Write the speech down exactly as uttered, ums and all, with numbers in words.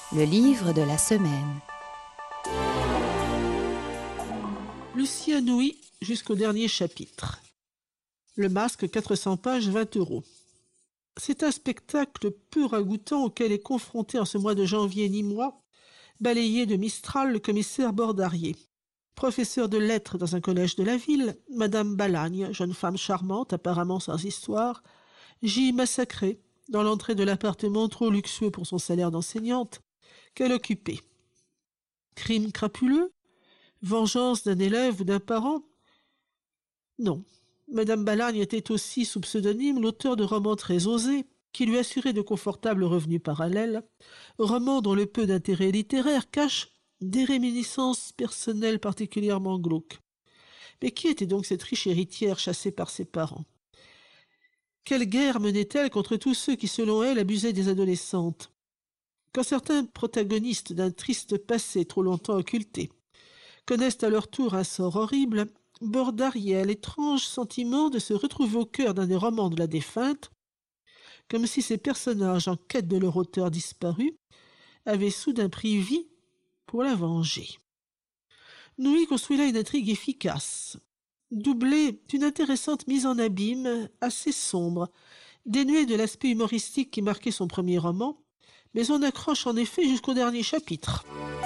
Le livre de la semaine. Lucien Nouy jusqu'au dernier chapitre. Le masque, quatre cents pages, vingt euros. C'est un spectacle peu ragoûtant auquel est confronté en ce mois de janvier nîmois, balayé de Mistral, le commissaire Bordarier. Professeur de lettres dans un collège de la ville, Madame Balagne, jeune femme charmante, apparemment sans histoire, gît massacrée dans l'entrée de l'appartement trop luxueux pour son salaire d'enseignante qu'elle occupait. Crime crapuleux? Vengeance d'un élève ou d'un parent? Non. Madame Balagne était aussi, sous pseudonyme, l'auteur de romans très osés, qui lui assuraient de confortables revenus parallèles, romans dont le peu d'intérêt littéraire cache des réminiscences personnelles particulièrement glauques. Mais qui était donc cette riche héritière chassée par ses parents? Quelle guerre menait-elle contre tous ceux qui, selon elle, abusaient des adolescentes? Quand certains protagonistes d'un triste passé trop longtemps occulté connaissent à leur tour un sort horrible, Bordarier a l'étrange sentiment de se retrouver au cœur d'un des romans de la défunte, comme si ces personnages en quête de leur auteur disparu avaient soudain pris vie pour la venger. Nouy construit là une intrigue efficace, doublée d'une intéressante mise en abîme assez sombre, dénuée de l'aspect humoristique qui marquait son premier roman, mais on accroche en effet jusqu'au dernier chapitre.